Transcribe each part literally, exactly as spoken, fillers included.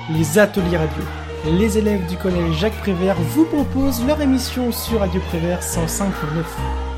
les ateliers radio. Les élèves du collège Jacques Prévert vous proposent leur émission sur Radio Prévert cent cinq virgule neuf.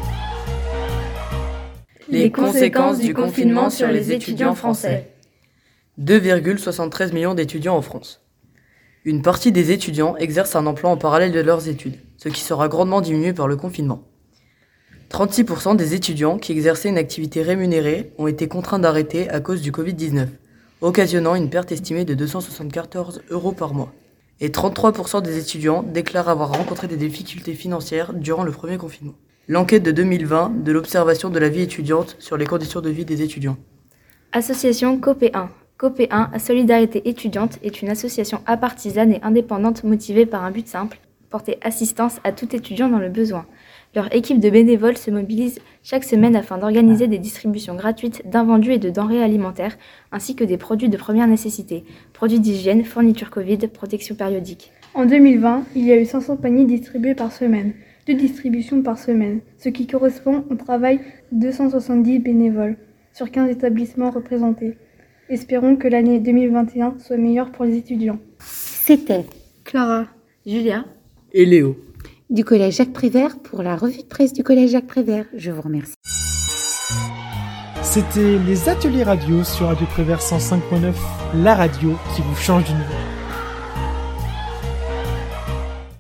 Les conséquences du confinement sur les étudiants français. deux virgule soixante-treize millions d'étudiants en France. Une partie des étudiants exercent un emploi en parallèle de leurs études, ce qui sera grandement diminué par le confinement. trente-six pour cent des étudiants qui exerçaient une activité rémunérée ont été contraints d'arrêter à cause du covid dix-neuf, occasionnant une perte estimée de deux cent soixante-quatorze euros par mois. Et trente-trois pour cent des étudiants déclarent avoir rencontré des difficultés financières durant le premier confinement. L'enquête de deux mille vingt de l'Observation de la vie étudiante sur les conditions de vie des étudiants. Association COPE un. COPE un, Solidarité étudiante, est une association apartisane et indépendante motivée par un but simple, porter assistance à tout étudiant dans le besoin. Leur équipe de bénévoles se mobilise chaque semaine afin d'organiser des distributions gratuites d'invendus et de denrées alimentaires, ainsi que des produits de première nécessité, produits d'hygiène, fournitures Covid, protection périodique. En deux mille vingt, il y a eu cinq cents paniers distribués par semaine, deux distributions par semaine, ce qui correspond au travail de deux cent soixante-dix bénévoles sur quinze établissements représentés. Espérons que l'année deux mille vingt et un soit meilleure pour les étudiants. C'était Clara, Julia et Léo du collège Jacques Prévert pour la revue de presse du collège Jacques Prévert. Je vous remercie. C'était les ateliers radio sur Radio Prévert cent cinq virgule neuf, la radio qui vous change d'univers.